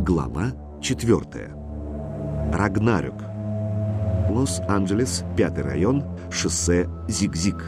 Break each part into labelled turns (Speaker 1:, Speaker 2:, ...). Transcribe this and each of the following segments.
Speaker 1: Глава 4. Рагнарёк. Лос-Анджелес, 5-й район, шоссе Зиг-Зиг.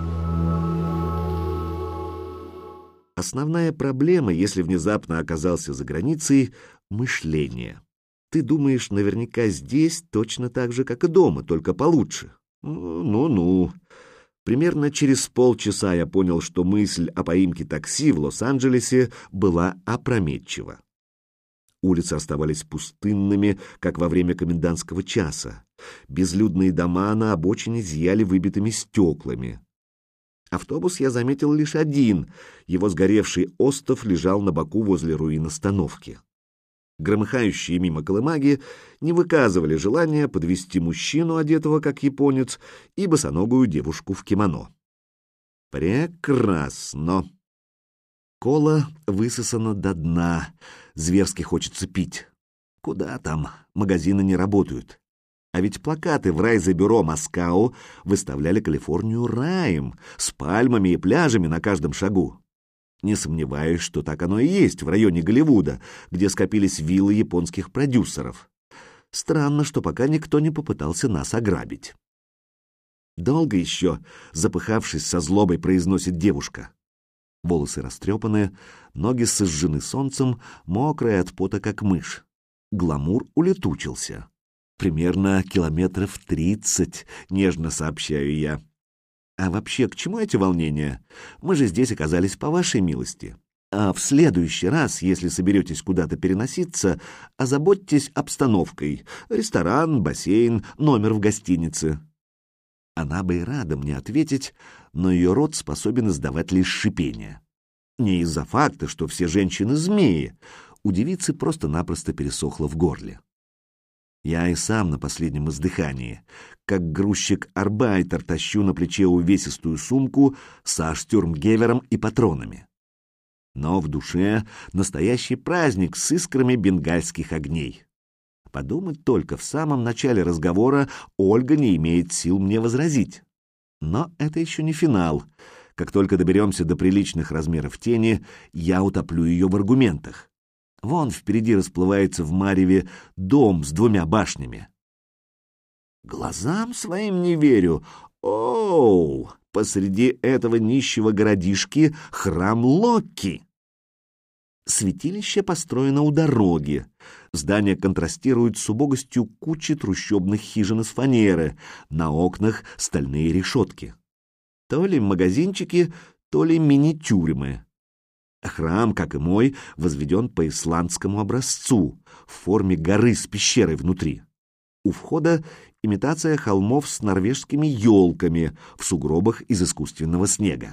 Speaker 1: Основная проблема, если внезапно оказался за границей — мышление. Ты думаешь, наверняка здесь точно так же, как и дома, только получше. Ну-ну. Примерно через полчаса я понял, что мысль о поимке такси в Лос-Анджелесе была опрометчива. Улицы оставались пустынными, как во время комендантского часа. Безлюдные дома на обочине зияли выбитыми стеклами. Автобус я заметил лишь один. Его сгоревший остов лежал на боку возле руин остановки. Громыхающие мимо колымаги не выказывали желания подвести мужчину, одетого как японец, и босоногую девушку в кимоно. Прекрасно. Кола высосана до дна. Зверски хочется пить. Куда там? Магазины не работают. А ведь плакаты в райзо-бюро Москау выставляли Калифорнию раем, с пальмами и пляжами на каждом шагу. Не сомневаюсь, что так оно и есть в районе Голливуда, где скопились виллы японских продюсеров. Странно, что пока никто не попытался нас ограбить. «Долго еще?» — запыхавшись со злобой, произносит девушка. Волосы растрепаны, ноги сожжены солнцем, мокрая от пота, как мышь. Гламур улетучился. Примерно километров 30, нежно сообщаю я. А вообще, к чему эти волнения? Мы же здесь оказались по вашей милости. А в следующий раз, если соберетесь куда-то переноситься, озаботьтесь обстановкой. Ресторан, бассейн, номер в гостинице. Она бы и рада мне ответить, но ее рот способен издавать лишь шипение. Не из-за факта, что все женщины змеи. У девицы просто-напросто пересохло в горле. Я и сам на последнем издыхании, как грузчик-арбайтер, тащу на плече увесистую сумку со штюрмгевером и патронами. Но в душе настоящий праздник с искрами бенгальских огней. Подумать только, в самом начале разговора Ольга не имеет сил мне возразить. Но это еще не финал. Как только доберемся до приличных размеров тени, я утоплю ее в аргументах. Вон впереди расплывается в мареве дом с 2 башнями. Глазам своим не верю. Оу, посреди этого нищего городишки храм Локи. Святилище построено у дороги. Здание контрастирует с убогостью кучи трущобных хижин из фанеры, на окнах стальные решетки. То ли магазинчики, то ли мини-тюрьмы. Храм, как и мой, возведен по исландскому образцу, в форме горы с пещерой внутри. У входа имитация холмов с норвежскими елками в сугробах из искусственного снега.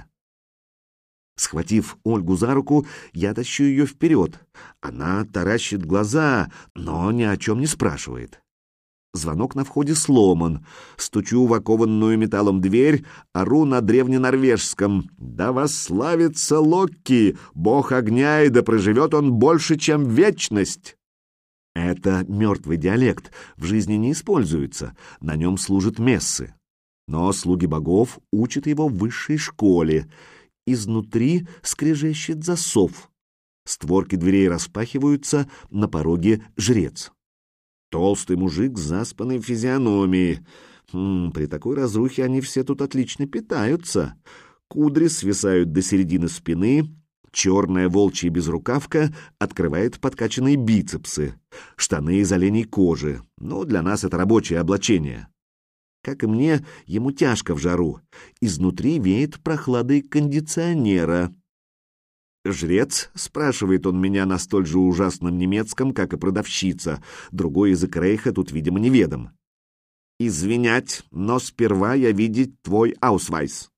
Speaker 1: Схватив Ольгу за руку, я тащу ее вперед. Она таращит глаза, но ни о чем не спрашивает. Звонок на входе сломан. Стучу в окованную металлом дверь, ору на древненорвежском. «Да восславится Локи, бог огня, и да проживет он больше, чем вечность!» Это мертвый диалект, в жизни не используется, на нем служат мессы. Но слуги богов учат его в высшей школе. Изнутри скрежещет засов. Створки дверей распахиваются, на пороге жрец. Толстый мужик с заспанной физиономией. При такой разрухе они все тут отлично питаются. Кудри свисают до середины спины, черная волчья безрукавка открывает подкачанные бицепсы, штаны из оленей кожи. Но для нас это рабочее облачение. Как и мне, ему тяжко в жару. Изнутри веет прохладой кондиционера. «Жрец?» — спрашивает он меня на столь же ужасном немецком, как и продавщица. Другой язык рейха тут, видимо, неведом. «Извинять, но сперва я видеть твой аусвайс».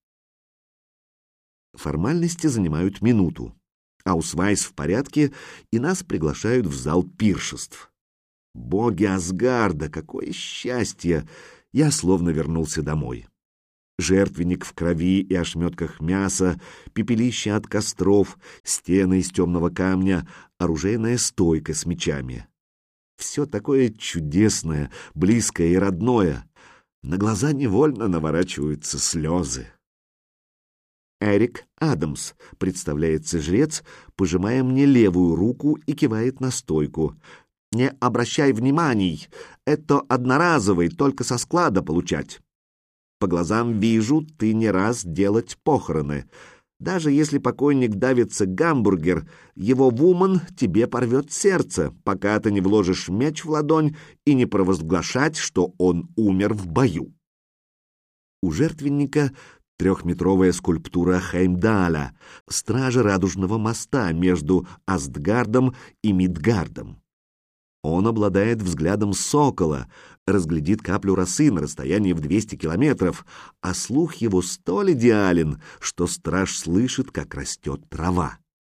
Speaker 1: Формальности занимают минуту. Аусвайс в порядке, и нас приглашают в зал пиршеств. Боги Асгарда, какое счастье! Я словно вернулся домой. Жертвенник в крови и ошметках мяса, пепелище от костров, стены из темного камня, оружейная стойка с мечами. Все такое чудесное, близкое и родное. На глаза невольно наворачиваются слезы. Эрик Адамс», — представляется жрец, пожимая мне левую руку и кивает на стойку. «Не обращай вниманий, это одноразовый, только со склада получать. По глазам вижу, ты не раз делать похороны. Даже если покойник давится гамбургер, его вуман тебе порвет сердце, пока ты не вложишь меч в ладонь и не провозглашать, что он умер в бою». У жертвенника трехметровая скульптура Хеймдаля, стража радужного моста между Астгардом и Мидгардом. Он обладает взглядом сокола, разглядит каплю росы на расстоянии в 200 километров, а слух его столь идеален, что страж слышит, как растет трава.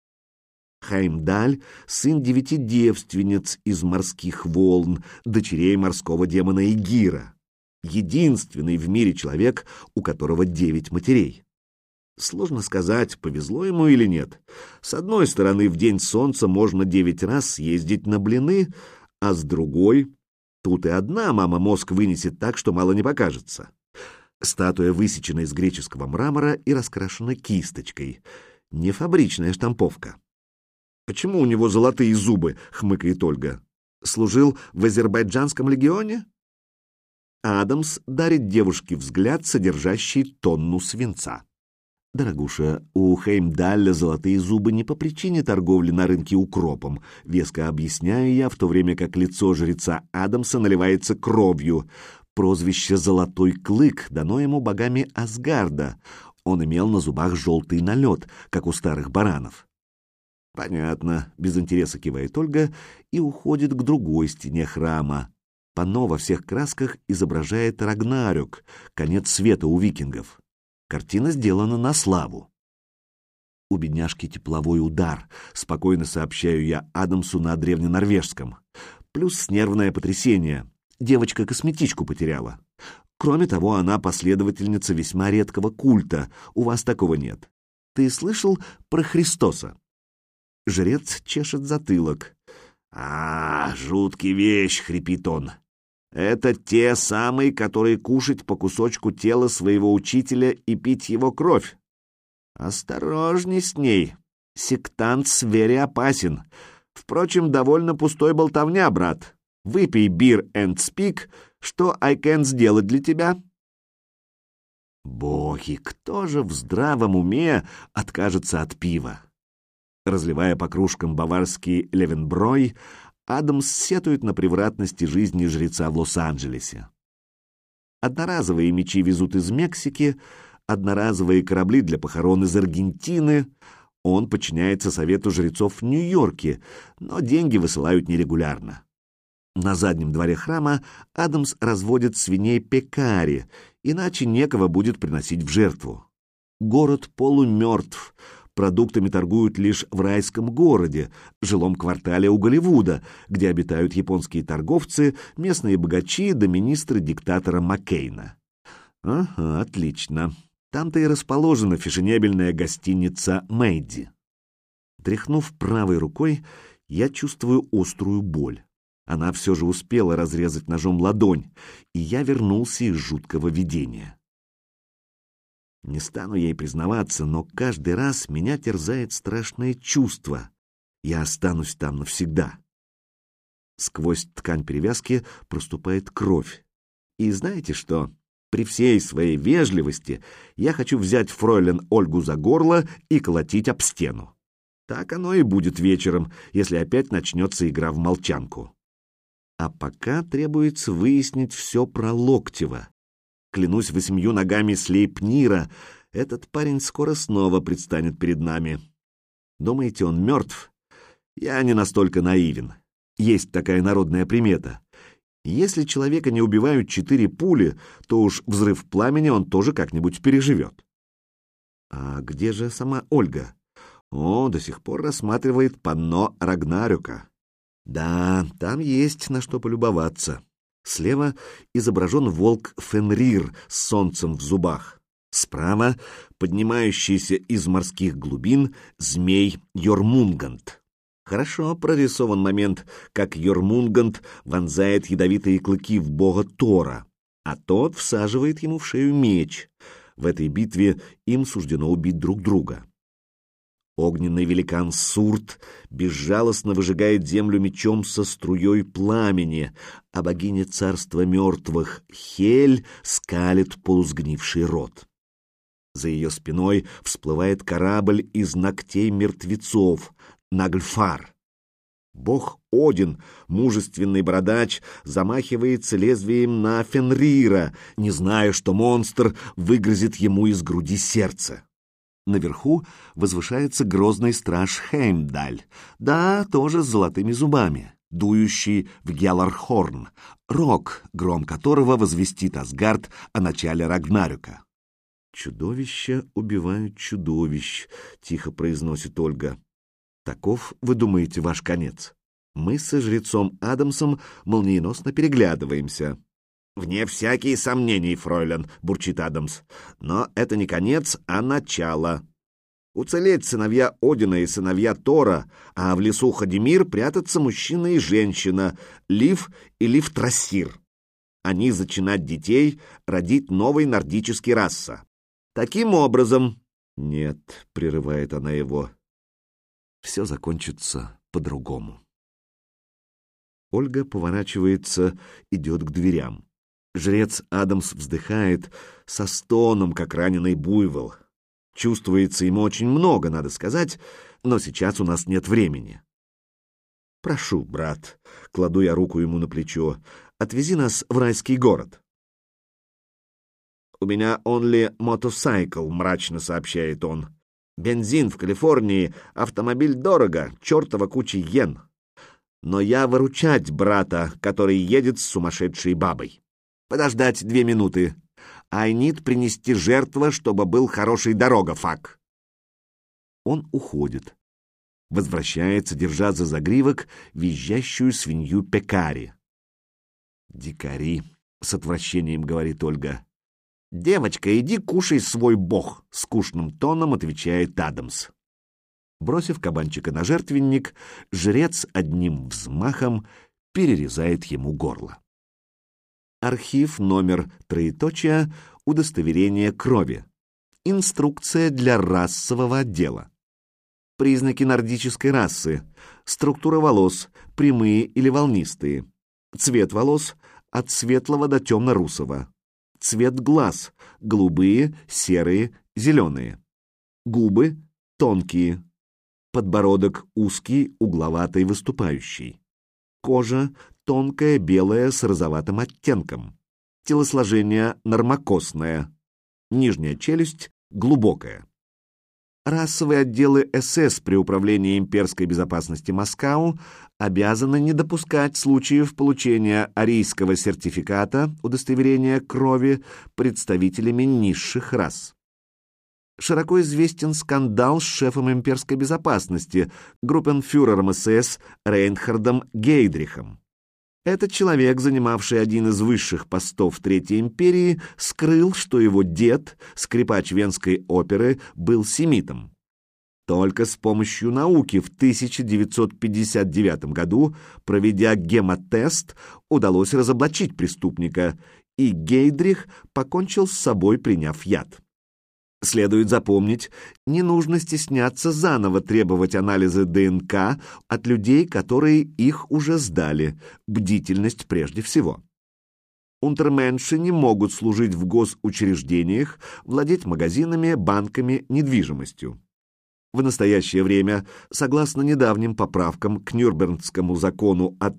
Speaker 1: Хеймдаль — сын 9 девственниц из морских волн, дочерей морского демона Эгира. Единственный в мире человек, у которого 9 матерей. Сложно сказать, повезло ему или нет. С одной стороны, в день солнца можно 9 раз съездить на блины, а с другой, тут и одна мама мозг вынесет так, что мало не покажется. Статуя высечена из греческого мрамора и раскрашена кисточкой. Не фабричная штамповка. «Почему у него золотые зубы?» — хмыкает Ольга. «Служил в Азербайджанском легионе?» Адамс дарит девушке взгляд, содержащий тонну свинца. «Дорогуша, у Хеймдаля золотые зубы не по причине торговли на рынке укропом», — веско объясняю я, в то время как лицо жреца Адамса наливается кровью. Прозвище «Золотой клык» дано ему богами Асгарда. Он имел на зубах желтый налет, как у старых баранов. «Понятно», — без интереса кивает Ольга и уходит к другой стене храма. Панно во всех красках изображает Рагнарёк, конец света у викингов. Картина сделана на славу. У бедняжки тепловой удар, спокойно сообщаю я Адамсу на древненорвежском. Плюс нервное потрясение. Девочка косметичку потеряла. Кроме того, она последовательница весьма редкого культа. У вас такого нет. Ты слышал про Христоса? Жрец чешет затылок. Жуткий вещь, хрипит он. Это те самые, которые кушать по кусочку тела своего учителя и пить его кровь. Осторожней с ней. Сектант зверь опасен. Впрочем, довольно пустой болтовня, брат. Выпей бир and speak. Что I can сделать для тебя? Боги, кто же в здравом уме откажется от пива? Разливая по кружкам баварский левенброй, Адамс сетует на превратности жизни жреца в Лос-Анджелесе. Одноразовые мечи везут из Мексики, одноразовые корабли для похорон из Аргентины. Он подчиняется совету жрецов в Нью-Йорке, но деньги высылают нерегулярно. На заднем дворе храма Адамс разводит свиней пекари, иначе некого будет приносить в жертву. Город полумертв. Продуктами торгуют лишь в райском городе, жилом квартале у Голливуда, где обитают японские торговцы, местные богачи да министры диктатора Маккейна. Ага, отлично. Там-то и расположена фешенебельная гостиница Мэйди. Тряхнув правой рукой, я чувствую острую боль. Она все же успела разрезать ножом ладонь, и я вернулся из жуткого видения. Не стану ей признаваться, но каждый раз меня терзает страшное чувство. Я останусь там навсегда. Сквозь ткань перевязки проступает кровь. И знаете что? При всей своей вежливости я хочу взять фройлен Ольгу за горло и колотить об стену. Так оно и будет вечером, если опять начнется игра в молчанку. А пока требуется выяснить все про Локтева. Клянусь 8 ногами Слейпнира, этот парень скоро снова предстанет перед нами. Думаете, он мертв? Я не настолько наивен. Есть такая народная примета. Если человека не убивают 4 пули, то уж взрыв пламени он тоже как-нибудь переживет. А где же сама Ольга? До сих пор рассматривает панно Рагнарёка. Да, там есть на что полюбоваться. Слева изображен волк Фенрир с солнцем в зубах. Справа поднимающийся из морских глубин змей Йормунганд. Хорошо прорисован момент, как Йормунганд вонзает ядовитые клыки в бога Тора, а тот всаживает ему в шею меч. В этой битве им суждено убить друг друга. Огненный великан Сурт безжалостно выжигает землю мечом со струей пламени, а богиня царства мертвых Хель скалит полусгнивший рот. За ее спиной всплывает корабль из ногтей мертвецов — Нагльфар. Бог Один, мужественный бородач, замахивается лезвием на Фенрира, не зная, что монстр выгрызет ему из груди сердце. Наверху возвышается грозный страж Хеймдаль, да, тоже с золотыми зубами, дующий в Гjallarhorn, рог, гром которого возвестит Асгард о начале Рагнарёка. «Чудовища убивают чудовищ», — тихо произносит Ольга. «Таков, вы думаете, ваш конец?» Мы со жрецом Адамсом молниеносно переглядываемся. «Вне всякие сомнений, фройлен», — бурчит Адамс. «Но это не конец, а начало. Уцелеть сыновья Одина и сыновья Тора, а в лесу Хадимир прятаться мужчина и женщина, Лив и Лив-Трассир. Они зачинать детей, родить новый нордический раса. Таким образом...» «Нет», — прерывает она его, — «все закончится по-другому». Ольга поворачивается, идет к дверям. Жрец Адамс вздыхает со стоном, как раненый буйвол. Чувствуется ему очень много, надо сказать, но сейчас у нас нет времени. «Прошу, брат», — кладу я руку ему на плечо, — «отвези нас в райский город». «У меня only motorcycle», — мрачно сообщает он. «Бензин в Калифорнии, автомобиль дорого, чертова куча йен. Но я выручать брата, который едет с сумасшедшей бабой. Подождать 2 минуты. I need принести жертву, чтобы был хорошей дорога, фак». Он уходит. Возвращается, держа за загривок визжащую свинью Пекари. «Дикари», — с отвращением говорит Ольга. «Девочка, иди кушай свой бог», — скучным тоном отвечает Адамс. Бросив кабанчика на жертвенник, жрец одним взмахом перерезает ему горло. Архив номер троеточие удостоверение крови. Инструкция для расового отдела. Признаки нордической расы. Структура волос, прямые или волнистые. Цвет волос от светлого до темно-русого. Цвет глаз, голубые, серые, зеленые. Губы тонкие. Подбородок узкий, угловатый, выступающий. Кожа тонкая, белая, с розоватым оттенком. Телосложение нормокосное. Нижняя челюсть глубокая. Расовые отделы СС при управлении имперской безопасности Москау обязаны не допускать случаев получения арийского сертификата, удостоверения крови, представителями низших рас. Широко известен скандал с шефом имперской безопасности, группенфюрером СС Рейнхардом Гейдрихом. Этот человек, занимавший один из высших постов Третьей империи, скрыл, что его дед, скрипач Венской оперы, был семитом. Только с помощью науки в 1959 году, проведя гемотест, удалось разоблачить преступника, и Гейдрих покончил с собой, приняв яд. Следует запомнить, не нужно стесняться заново требовать анализы ДНК от людей, которые их уже сдали. Бдительность прежде всего. Унтерменши не могут служить в госучреждениях, владеть магазинами, банками, недвижимостью. В настоящее время, согласно недавним поправкам к Нюрнбергскому закону от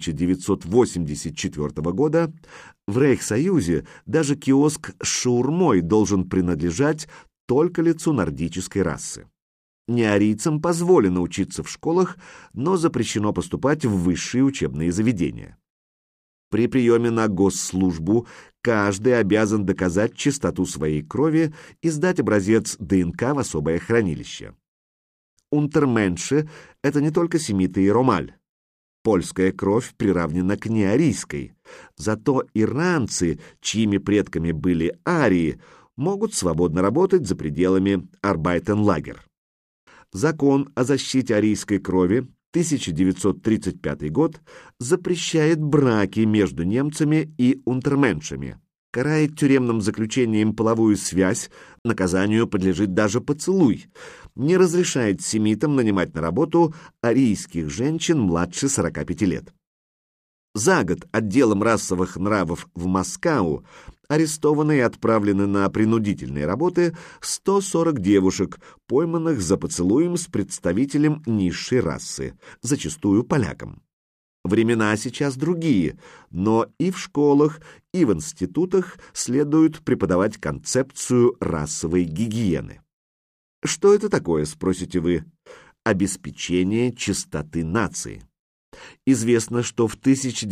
Speaker 1: 1984 года, в Рейхсоюзе даже киоск с шаурмой должен принадлежать только лицу нордической расы. Неарийцам позволено учиться в школах, но запрещено поступать в высшие учебные заведения. При приеме на госслужбу каждый обязан доказать чистоту своей крови и сдать образец ДНК в особое хранилище. Унтерменши — это не только семиты и ромаль. Польская кровь приравнена к неарийской. Зато иранцы, чьими предками были арии, могут свободно работать за пределами Арбайтенлагер. Закон о защите арийской крови 1935 год запрещает браки между немцами и унтерменшами. карает тюремным заключением половую связь, наказанию подлежит даже поцелуй, не разрешает семитам нанимать на работу арийских женщин младше 45 лет. За год отделом расовых нравов в Москау арестованы и отправлены на принудительные работы 140 девушек, пойманных за поцелуем с представителем низшей расы, зачастую поляком. Времена сейчас другие, но и в школах, и в институтах следует преподавать концепцию расовой гигиены. Что это такое, спросите вы? Обеспечение чистоты нации. Известно, что в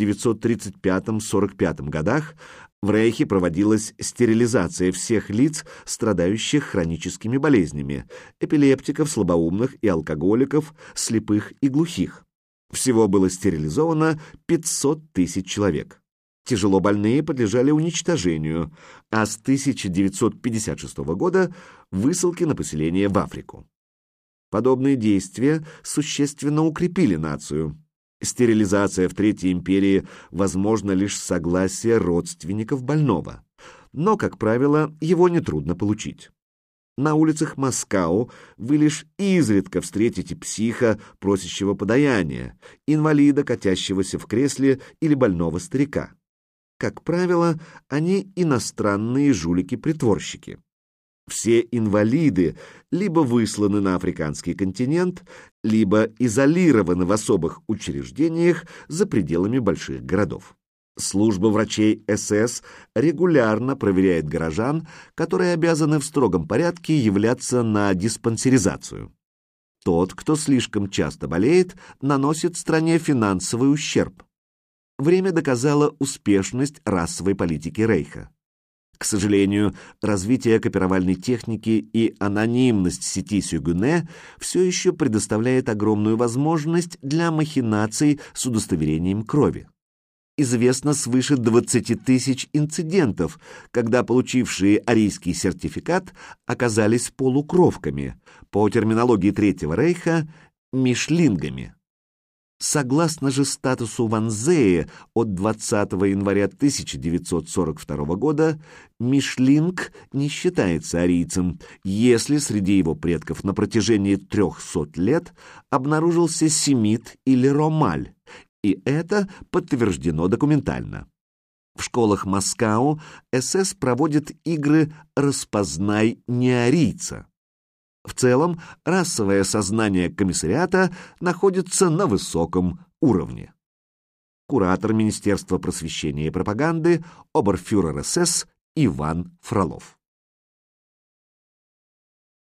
Speaker 1: 1935-45 годах в Рейхе проводилась стерилизация всех лиц, страдающих хроническими болезнями, эпилептиков, слабоумных и алкоголиков, слепых и глухих. Всего было стерилизовано 500 тысяч человек. Тяжело больные подлежали уничтожению, а с 1956 года высылки на поселение в Африку. Подобные действия существенно укрепили нацию. Стерилизация в Третьей империи возможна лишь с согласия родственников больного, но, как правило, его нетрудно получить. На улицах Москау вы лишь изредка встретите психа, просящего подаяния, инвалида, катящегося в кресле, или больного старика. Как правило, они иностранные жулики-притворщики. Все инвалиды либо высланы на африканский континент, либо изолированы в особых учреждениях за пределами больших городов. Служба врачей СС регулярно проверяет горожан, которые обязаны в строгом порядке являться на диспансеризацию. Тот, кто слишком часто болеет, наносит стране финансовый ущерб. Время доказало успешность расовой политики Рейха. К сожалению, развитие копировальной техники и анонимность сети Сюгуне все еще предоставляет огромную возможность для махинаций с удостоверением крови. Известно свыше 20 тысяч инцидентов, когда получившие арийский сертификат оказались полукровками, по терминологии Третьего Рейха – мишлингами. Согласно же статусу Ванзее от 20 января 1942 года, мишлинг не считается арийцем, если среди его предков на протяжении 300 лет обнаружился семит или ромаль, и это подтверждено документально. В школах Москау СС проводит игры «Распознай неарийца». В целом, расовое сознание комиссариата находится на высоком уровне. Куратор Министерства просвещения и пропаганды, оберфюрер СС Иван Фролов.